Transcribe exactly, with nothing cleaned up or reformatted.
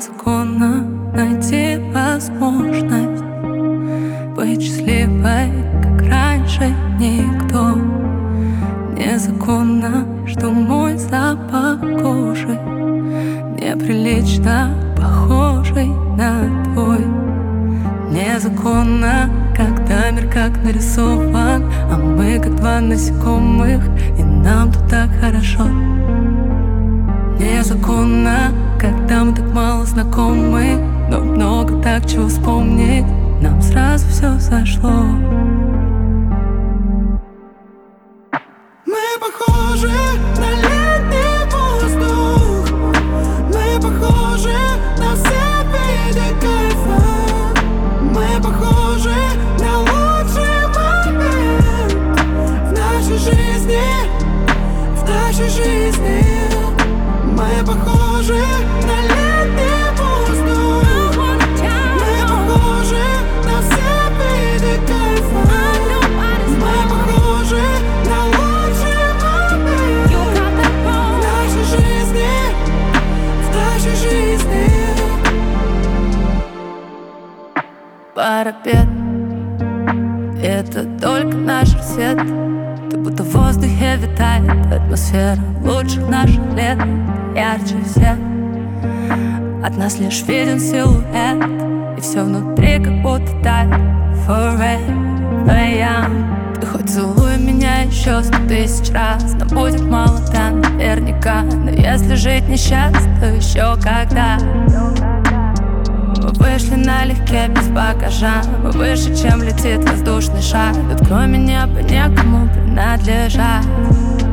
Незаконно найти возможность быть счастливой, как раньше никто. Незаконно, что мой запах кожи неприлично похожий на твой. Незаконно, когда мир как нарисован, а мы как два насекомых, и нам тут так хорошо. Незаконно, когда мы так мало знакомы, но много так чего вспомнить, нам сразу все зашло. Мы похожи на летний воздух, мы похожи на все виды кайфа, мы похожи на лучший момент в нашей жизни, в нашей жизни. Мы похожи на летний воздух, мы похожи на все виды кайфа, мы похожи на лучший момент в нашей жизни, в нашей жизни. Парапет — это только наш рассвет. Ты будто в воздухе витает атмосфера лучших наших лет. Ярче всех от нас лишь виден силуэт, и все внутри как будто тает. Forever young. Ты хоть целуй меня еще сто тысяч раз, но будет мало, да, наверняка. Но если жить несчастно, то еще когда. Мы вышли налегке, без багажа, мы выше, чем летит воздушный шар. Тут кроме неба некому принадлежать.